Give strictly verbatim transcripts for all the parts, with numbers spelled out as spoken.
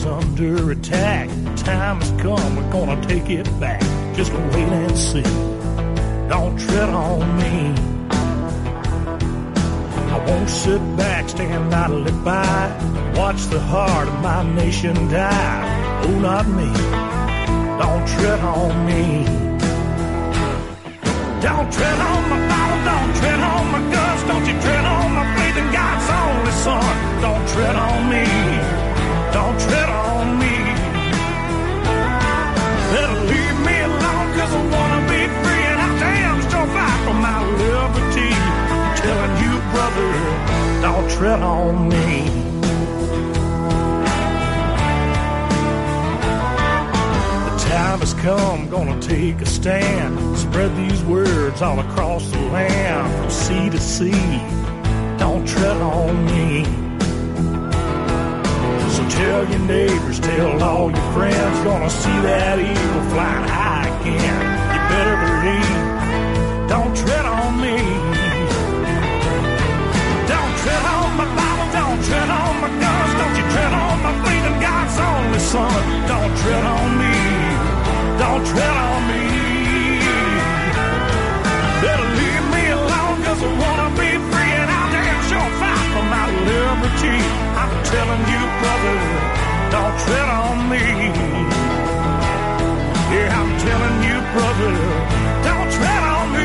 under attack. Time has come, we're gonna take it back. Just wait and see. Don't tread on me. I won't sit back, stand idly by, watch the heart of my nation die. Oh, not me. Don't tread on me. Don't tread on my Bible, don't tread on my guts, don't you tread on my faith in God's only Son. Don't tread on me, don't tread on me. Better leave me alone, cause I wanna be free, and I damn sure fight for my liberty. I'm telling you, brother, don't tread on me. Time has come, gonna take a stand. Spread these words all across the land, from sea to sea. Don't tread on me. So tell your neighbors, tell all your friends, gonna see that eagle flying high again. You better believe, don't tread on me. Don't tread on my Bible, don't tread on my guns, don't you tread on my faith in God's only Son. Don't tread on me. Don't tread on me. Better leave me alone, cause I wanna be free, and I'll damn sure fight for my liberty. I'm telling you, brother, don't tread on me. Yeah, I'm telling you, brother, don't tread on me.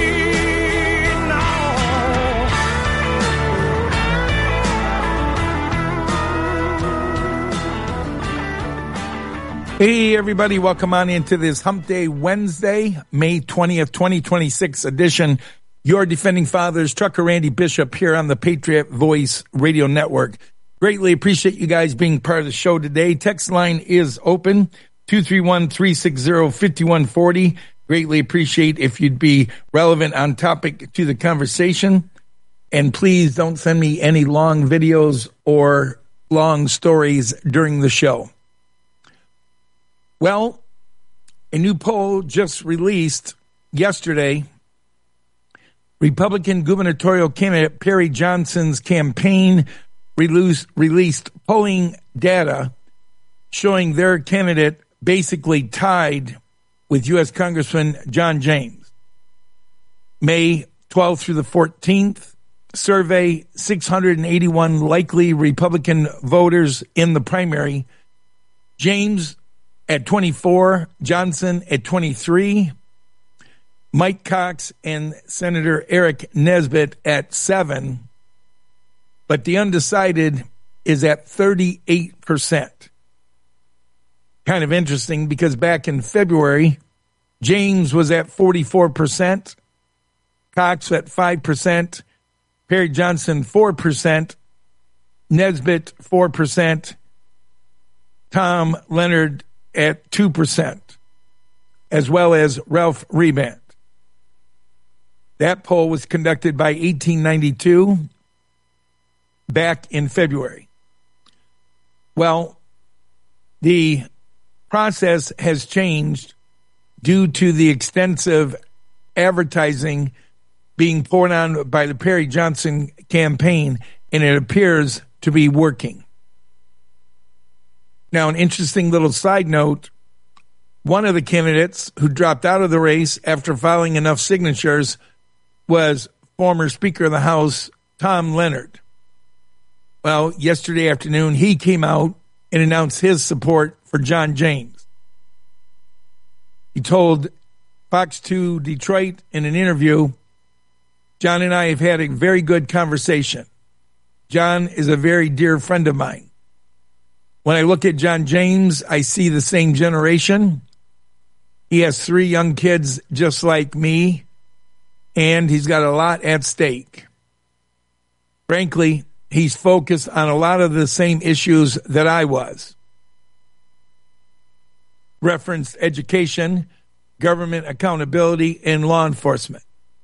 Hey, everybody, welcome on into this Hump Day Wednesday, May twentieth, twenty twenty-six edition. Your Defending Fathers, Trucker Randy Bishop here on the Patriot Voice Radio Network. Greatly appreciate you guys being part of the show today. Text line is open, two three one, three six zero, five one four zero. Greatly appreciate if you'd be relevant on topic to the conversation. And please don't send me any long videos or long stories during the show. Well, a new poll just released yesterday. Republican gubernatorial candidate Perry Johnson's campaign released, released polling data showing their candidate basically tied with U S Congressman John James. May twelfth through the fourteenth, survey six hundred eighty-one likely Republican voters in the primary. James at twenty-four, Johnson at twenty-three, Mike Cox and Senator Eric Nesbitt at seven, but the undecided is at thirty-eight percent. Kind of interesting because back in February, James was at forty-four percent, Cox at five percent, Perry Johnson four percent, Nesbitt four percent, Tom Leonard at two percent, as well as Ralph Rebant. That poll was conducted by eighteen ninety-two back in February. Well, the process has changed due to the extensive advertising being poured on by the Perry Johnson campaign, and it appears to be working. Now, an interesting little side note, one of the candidates who dropped out of the race after filing enough signatures was former Speaker of the House, Tom Leonard. Well, yesterday afternoon, he came out and announced his support for John James. He told Fox two Detroit in an interview, John and I have had a very good conversation. John is a very dear friend of mine. When I look at John James, I see the same generation. He has three young kids just like me, and he's got a lot at stake. Frankly, he's focused on a lot of the same issues that I was. Referenced education, government accountability, and law enforcement.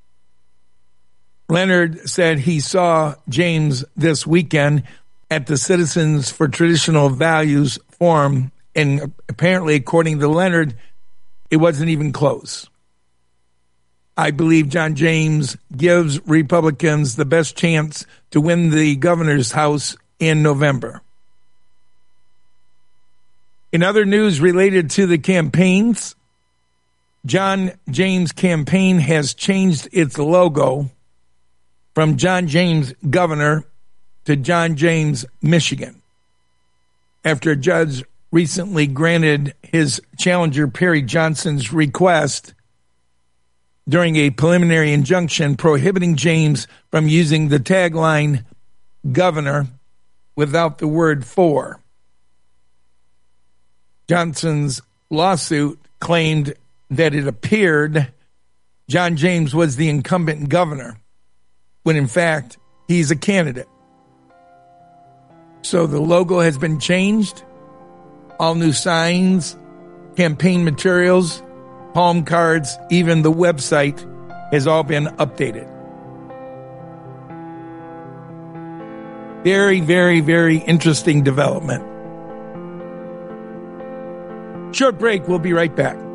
Leonard said he saw James this weekend at the Citizens for Traditional Values Forum, and apparently, according to Leonard, it wasn't even close. I believe John James gives Republicans the best chance to win the governor's house in November. In other news related to the campaigns, John James Campaign has changed its logo from John James Governor to John James Michigan, after a judge recently granted his challenger Perry Johnson's request during a preliminary injunction prohibiting James from using the tagline "Governor" without the word "for." Johnson's lawsuit claimed that it appeared John James was the incumbent governor, when in fact he's a candidate. So the logo has been changed, all new signs, campaign materials, palm cards, even the website has all been updated. Very, very, very interesting development. Short break, we'll be right back.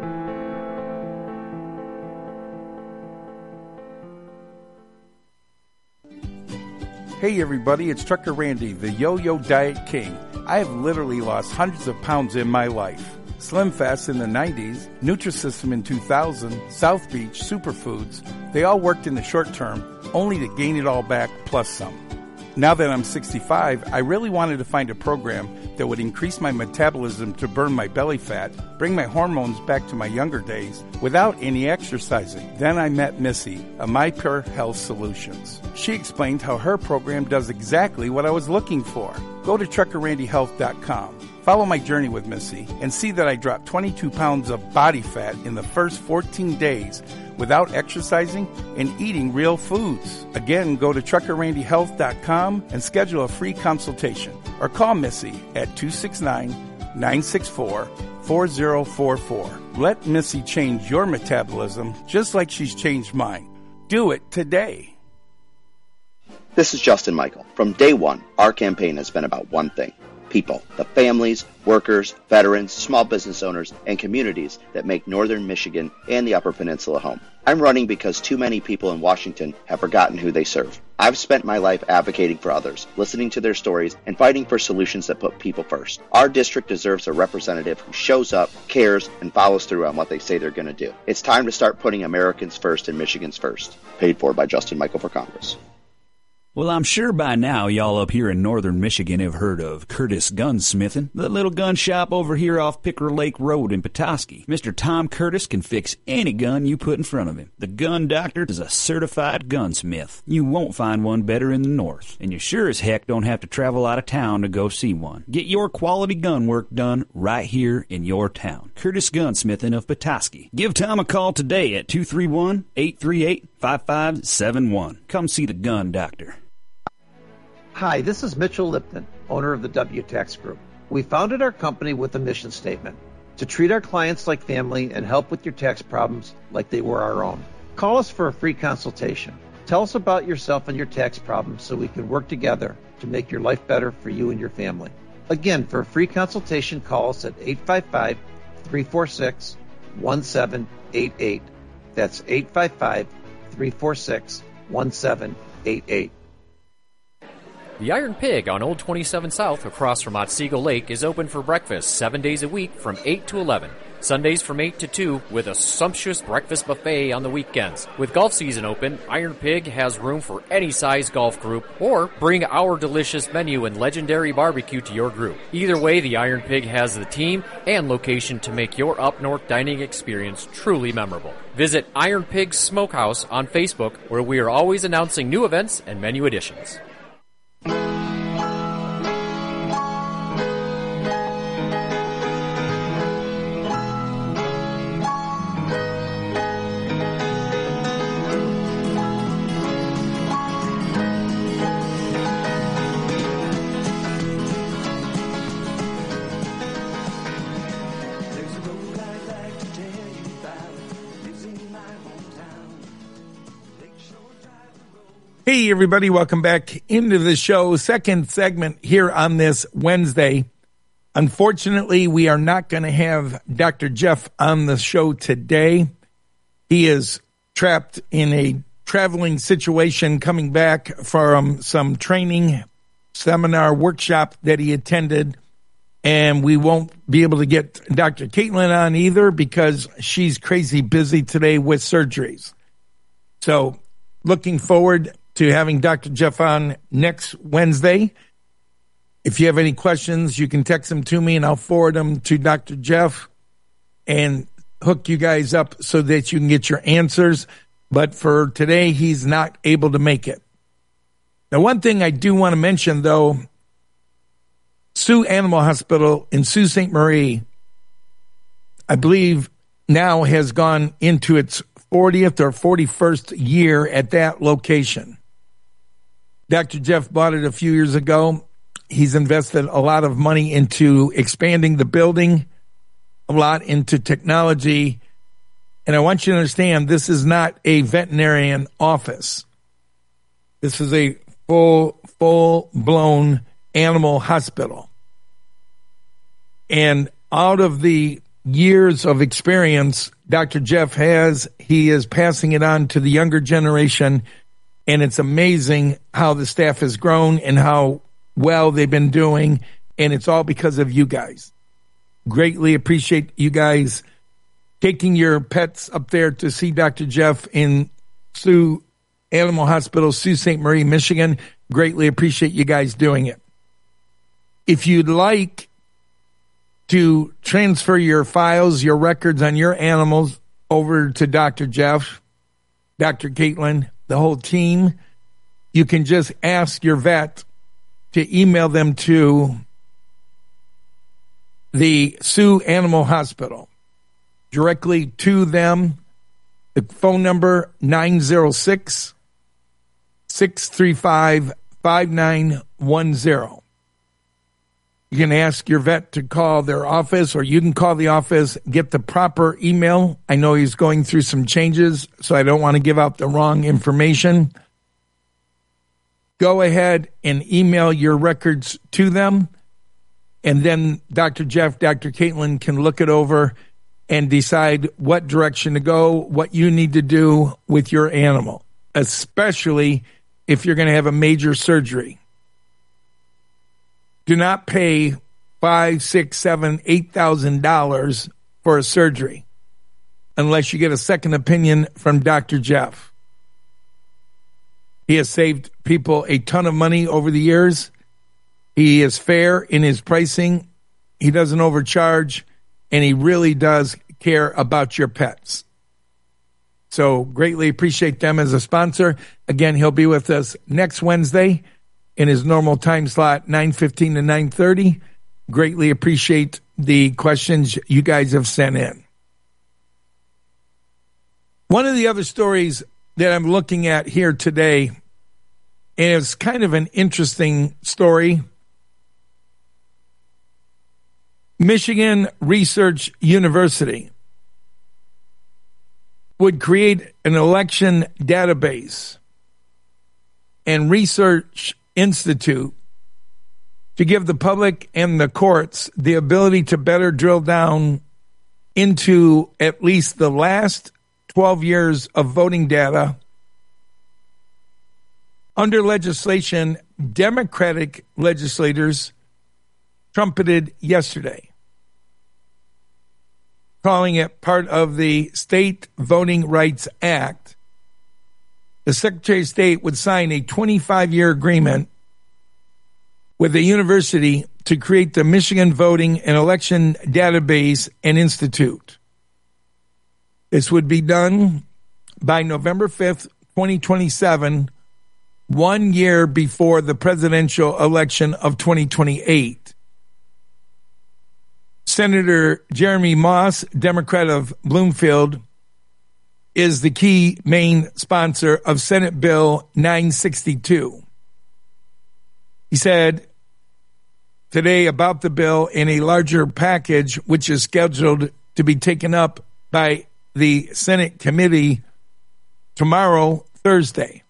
Hey everybody, it's Trucker Randy, the Yo-Yo Diet King. I have literally lost hundreds of pounds in my life. Slim Fast in the nineties, Nutrisystem in two thousand, South Beach, Superfoods, they all worked in the short term, only to gain it all back plus some. Now that I'm sixty-five, I really wanted to find a program that would increase my metabolism to burn my belly fat, bring my hormones back to my younger days, without any exercising. Then I met Missy of My Pure Health Solutions. She explained how her program does exactly what I was looking for. Go to trucker randy health dot com. Follow my journey with Missy and see that I dropped twenty-two pounds of body fat in the first fourteen days without exercising and eating real foods. Again, go to trucker randy health dot com and schedule a free consultation or call Missy at two six nine, nine six four, four zero four four. Let Missy change your metabolism just like she's changed mine. Do it today. This is Justin Michael. From day one, our campaign has been about one thing: people, the families, workers, veterans, small business owners, and communities that make Northern Michigan and the Upper Peninsula home. I'm running because too many people in Washington have forgotten who they serve. I've spent my life advocating for others, listening to their stories, and fighting for solutions that put people first. Our district deserves a representative who shows up, cares, and follows through on what they say they're going to do. It's time to start putting Americans first and Michigans first. Paid for by Justin Michael for Congress. Well, I'm sure by now y'all up here in northern Michigan have heard of Curtis Gunsmithing, the little gun shop over here off Picker Lake Road in Petoskey. Mister Tom Curtis can fix any gun you put in front of him. The Gun Doctor is a certified gunsmith. You won't find one better in the north, and you sure as heck don't have to travel out of town to go see one. Get your quality gun work done right here in your town. Curtis Gunsmithing of Petoskey. Give Tom a call today at two three one, eight three eight, five five seven one. Come see the Gun Doctor. Hi, this is Mitchell Lipton, owner of the W Tax Group. We founded our company with a mission statement: to treat our clients like family and help with your tax problems like they were our own. Call us for a free consultation. Tell us about yourself and your tax problems so we can work together to make your life better for you and your family. Again, for a free consultation, call us at eight five five, three four six, one seven eight eight. That's eight five five, three four six, one seven eight eight. The Iron Pig on Old twenty-seven South across from Otsego Lake is open for breakfast seven days a week from eight to eleven. Sundays from eight to two with a sumptuous breakfast buffet on the weekends. With golf season open, Iron Pig has room for any size golf group, or bring our delicious menu and legendary barbecue to your group. Either way, the Iron Pig has the team and location to make your up-north dining experience truly memorable. Visit Iron Pig Smokehouse on Facebook, where we are always announcing new events and menu additions. Hey, everybody. Welcome back into the show. Second segment here on this Wednesday. Unfortunately, we are not going to have Doctor Jeff on the show today. He is trapped in a traveling situation coming back from some training seminar workshop that he attended And we won't be able to get Doctor Caitlin on either because she's crazy busy today with surgeries. So looking forward to having Doctor Jeff on next Wednesday. If you have any questions, you can text them to me and I'll forward them to Doctor Jeff and hook you guys up so that you can get your answers. But for today, he's not able to make it. Now, one thing I do want to mention, though, Sioux Animal Hospital in Sault Ste. Marie, I believe now has gone into its fortieth or forty-first year at that location. Doctor Jeff bought it a few years ago. He's invested a lot of money into expanding the building, a lot into technology. And I want you to understand, this is not a veterinarian office. This is a full, full-blown animal hospital. And out of the years of experience Doctor Jeff has, he is passing it on to the younger generation. And it's amazing how the staff has grown and how well they've been doing. And it's all because of you guys. Greatly appreciate you guys taking your pets up there to see Doctor Jeff in Sioux Animal Hospital, Sault Ste. Marie, Michigan. Greatly appreciate you guys doing it. If you'd like to transfer your files, your records on your animals over to Doctor Jeff, Doctor Caitlin, the whole team, you can just ask your vet to email them to the Sioux Animal Hospital, directly to them. The phone number, nine zero six, six three five, five nine one zero. You can ask your vet to call their office, or you can call the office, get the proper email. I know he's going through some changes, so I don't want to give out the wrong information. Go ahead and email your records to them, and then Doctor Jeff, Doctor Caitlin can look it over and decide what direction to go, what you need to do with your animal, especially if you're going to have a major surgery. Do not pay five, six, seven, eight thousand dollars for a surgery unless you get a second opinion from Doctor Jeff. He has saved people a ton of money over the years. He is fair in his pricing. He doesn't overcharge, and he really does care about your pets. So greatly appreciate them as a sponsor. Again, he'll be with us next Wednesday in his normal time slot, nine fifteen to nine thirty. Greatly appreciate the questions you guys have sent in. One of the other stories that I'm looking at here today is kind of an interesting story. Michigan Research University would create an election database and research institute to give the public and the courts the ability to better drill down into at least the last twelve years of voting data. Under legislation, Democratic legislators trumpeted yesterday, calling it part of the State Voting Rights Act. The Secretary of State would sign a twenty-five year agreement with the university to create the Michigan Voting and Election Database and Institute. This would be done by November fifth, twenty twenty-seven, one year before the presidential election of twenty twenty-eight. Senator Jeremy Moss, Democrat of Bloomfield, is the key main sponsor of Senate Bill nine sixty-two. He said today about the bill in a larger package, which is scheduled to be taken up by the Senate committee tomorrow, Thursday.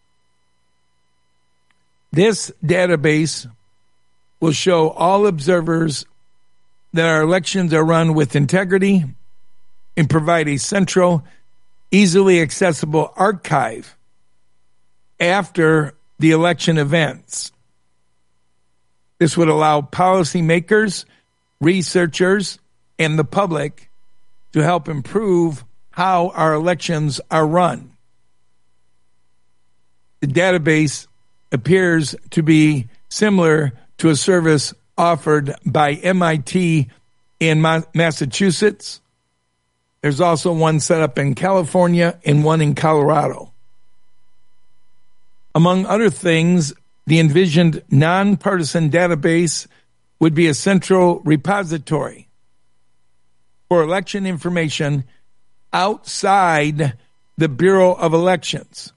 This database will show all observers that our elections are run with integrity and provide a central, easily accessible archive after the election events. This would allow policymakers researchers, and the public to help improve how our elections are run. The database appears to be similar to a service offered by M I T in Ma- Massachusetts. There's also one set up in California and one in Colorado. Among other things, the envisioned nonpartisan database would be a central repository for election information outside the Bureau of Elections.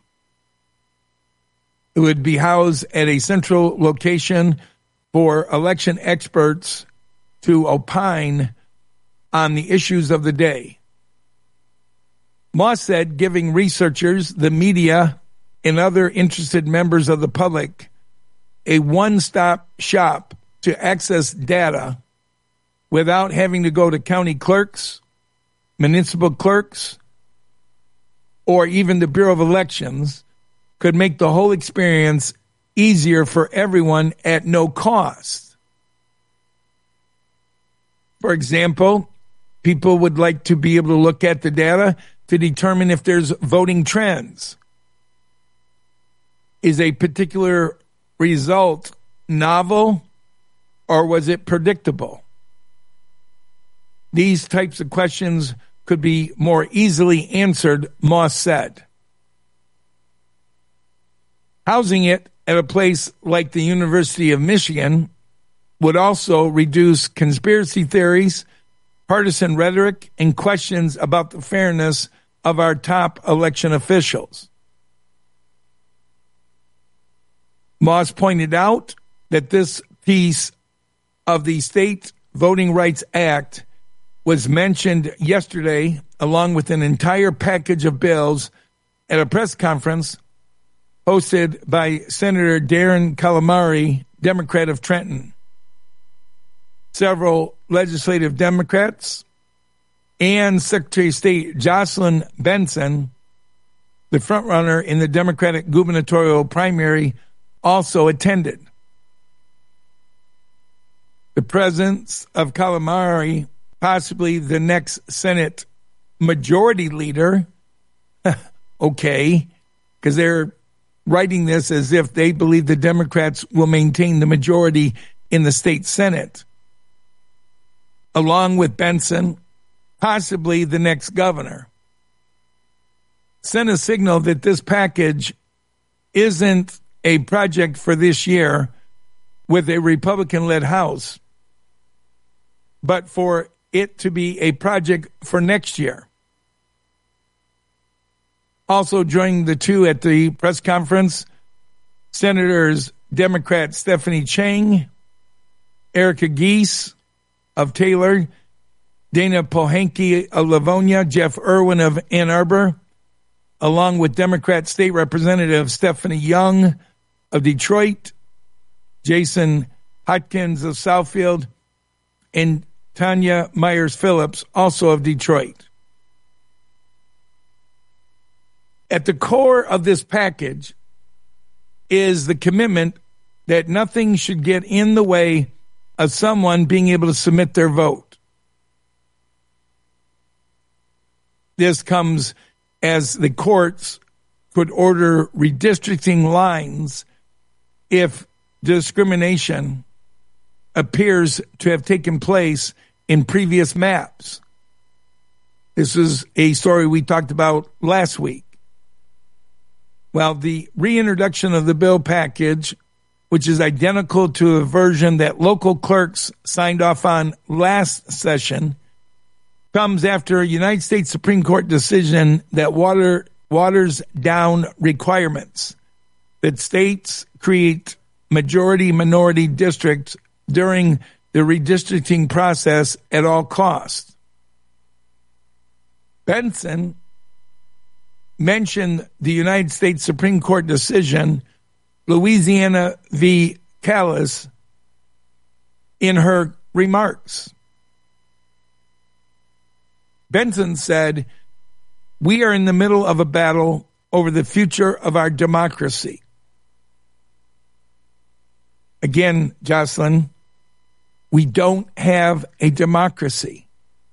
It would be housed at a central location for election experts to opine on the issues of the day. Moss said giving researchers, the media, and other interested members of the public a one-stop shop to access data without having to go to county clerks, municipal clerks, or even the Bureau of Elections could make the whole experience easier for everyone at no cost. For example, people would like to be able to look at the data to determine if there's voting trends. Is a particular result novel or was it predictable? These types of questions could be more easily answered, Moss said. Housing it at a place like the University of Michigan would also reduce conspiracy theories, partisan rhetoric, and questions about the fairness of our top election officials. Moss pointed out that this piece of the State Voting Rights Act was mentioned yesterday along with an entire package of bills at a press conference hosted by Senator Darren Calamari, Democrat of Trenton. Several legislative Democrats and Secretary of State Jocelyn Benson, the frontrunner in the Democratic gubernatorial primary, also attended. The presence of Calamari, possibly the next Senate majority leader, okay, because they're writing this as if they believe the Democrats will maintain the majority in the state Senate, along with Benson, possibly the next governor, sent a signal that this package isn't a project for this year with a Republican-led House, but for it to be a project for next year. Also joining the two at the press conference, Senators Democrat Stephanie Chang, Erica Geese of Taylor, Dana Pohanke of Livonia, Jeff Irwin of Ann Arbor, along with Democrat State Representative Stephanie Young of Detroit, Jason Hotkins of Southfield, and Tanya Myers-Phillips, also of Detroit. At the core of this package is the commitment that nothing should get in the way of someone being able to submit their vote. This comes as the courts could order redistricting lines if discrimination appears to have taken place in previous maps. This is a story we talked about last week. Well, the reintroduction of the bill package, which is identical to a version that local clerks signed off on last session, comes after a United States Supreme Court decision that water, waters down requirements that states create majority-minority districts during the redistricting process at all costs. Benson mentioned the United States Supreme Court decision, Louisiana v. Callis, in her remarks. Benson said, "We are in the middle of a battle over the future of our democracy." Again, Jocelyn, We don't have a democracy.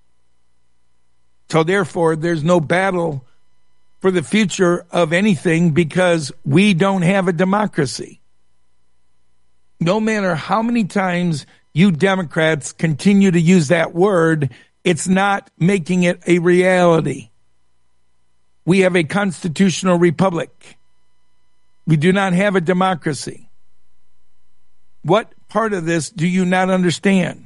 So therefore, there's no battle for the future of anything because we don't have a democracy. No matter how many times you Democrats continue to use that word, it's not making it a reality. We have a constitutional republic. We do not have a democracy. What part of this do you not understand?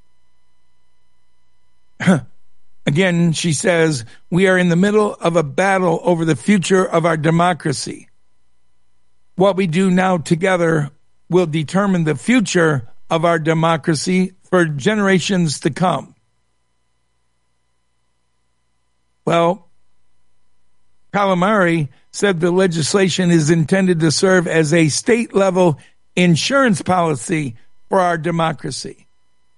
Again, she says, we are in the middle of a battle over the future of our democracy. What we do now together will determine the future of our democracy for generations to come. Well, Calamari said the legislation is intended to serve as a state-level insurance policy for our democracy.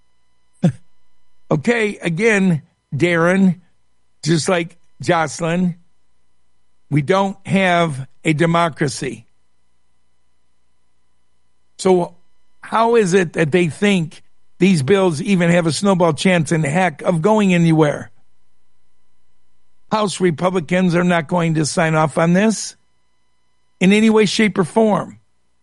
Okay, again, Darren, just like Jocelyn, we don't have a democracy. So how is it that they think these bills even have a snowball chance in heck of going anywhere? House Republicans are not going to sign off on this in any way, shape, or form.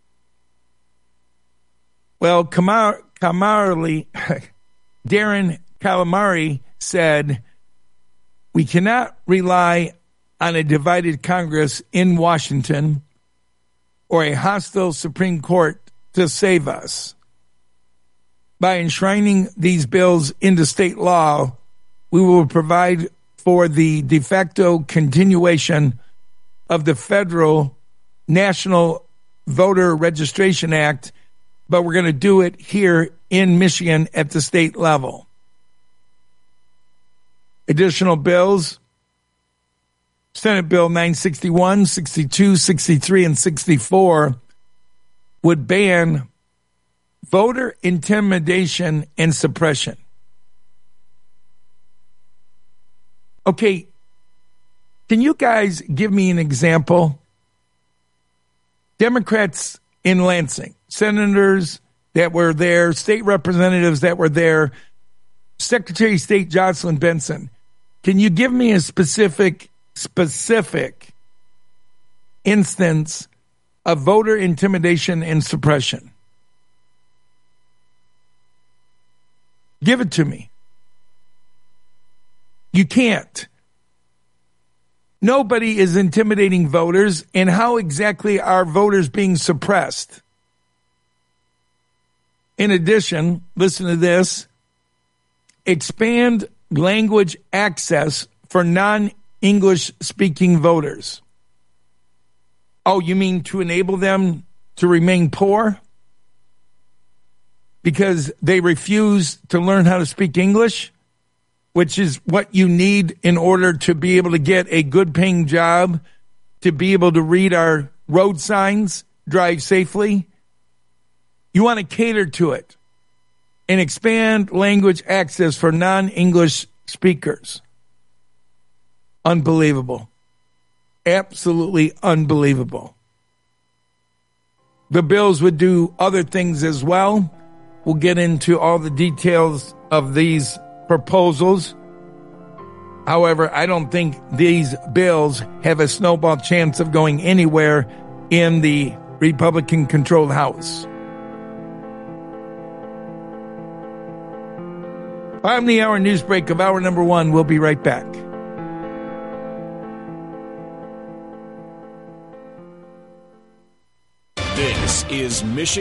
Well, Kamar, Kamarli, Darren Calamari said, we cannot rely on a divided Congress in Washington or a hostile Supreme Court to save us. By enshrining these bills into state law, we will provide for the de facto continuation of the federal National Voter Registration Act, but we're going to do it here in Michigan at the state level. Additional bills, Senate Bill nine sixty-one, sixty-two, sixty-three, and sixty-four would ban voter intimidation and suppression. Okay, can you guys give me an example? Democrats in Lansing, senators that were there, state representatives that were there, Secretary of State Jocelyn Benson, can you give me a specific, specific instance of voter intimidation and suppression? Give it to me. You can't. Nobody is intimidating voters, and how exactly are voters being suppressed? In addition, listen to this, expand language access for non-English speaking voters. Oh, you mean to enable them to remain poor? Because they refuse to learn how to speak English? Which is what you need in order to be able to get a good paying job, to be able to read our road signs, drive safely. You want to cater to it and expand language access for non-English speakers. Unbelievable. Absolutely unbelievable. The bills would do other things as well. We'll get into all the details of these proposals. However, I don't think these bills have a snowball chance of going anywhere in the Republican-controlled House. I'm the hour news break of hour number one. We'll be right back. This is Michigan.